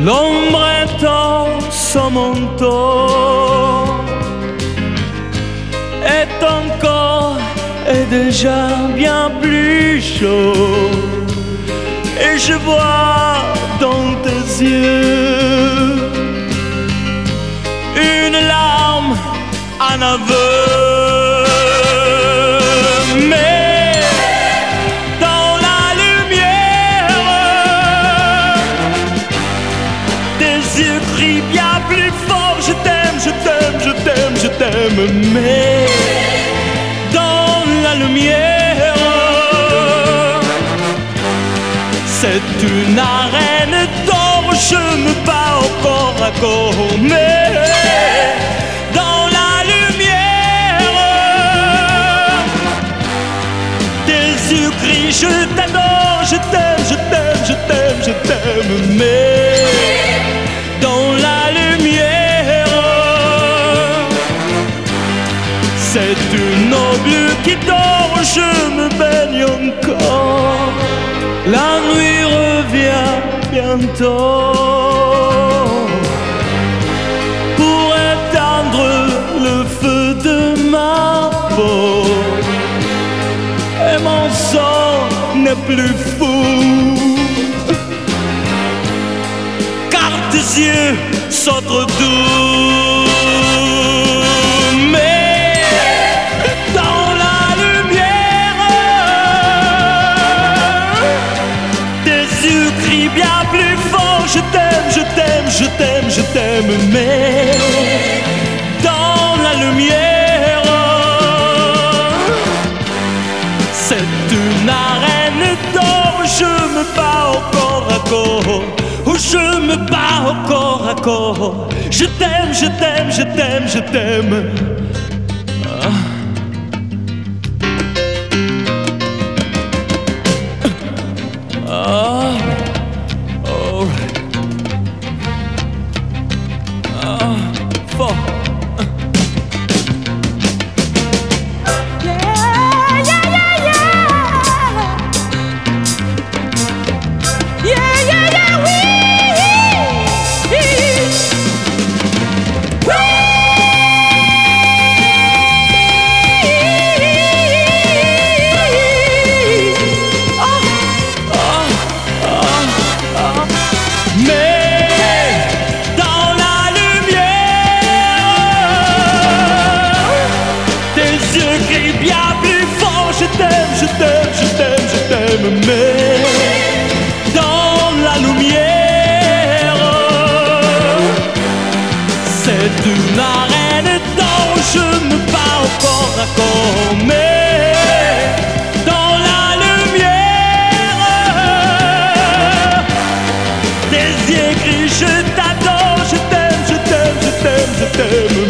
L'ombre intense au manteau et ton corps est déjà bien plus chaud. Et je vois dans tes yeux une larme, un aveu. Mais dans la lumière, tes yeux crient bien plus fort. Je t'aime, je t'aime, je t'aime, je t'aime. Mais dans la lumière, c'est une arène d'or, je me bats au corps à corps. Mais dans la lumière, tes yeux crient je t'adore, je t'aime, je t'aime, je t'aime, je t'aime. Mais dans la lumière, c'est une eau bleue qui dort, je me baigne encore. La nuit revient bientôt pour éteindre le feu de ma peau. Et mon sang n'est plus fou, car tes yeux sont trop doux. Mais dans la lumière, tes yeux crient bien plus fort. Je t'aime, je t'aime, je t'aime, je t'aime. Mais dans la lumière, c'est une arène d'or. Je me bats au corps à corps. Oh, je me bats au corps à corps. Je t'aime, je t'aime, je t'aime, je t'aime. Fort. Bien plus fort, je t'aime, je t'aime, je t'aime, je t'aime. Mais dans la lumière, c'est une arène d'or, je me bats au corps à corps. Mais dans la lumière, tes yeux crient je t'adore, je t'aime, je t'aime, je t'aime, je t'aime.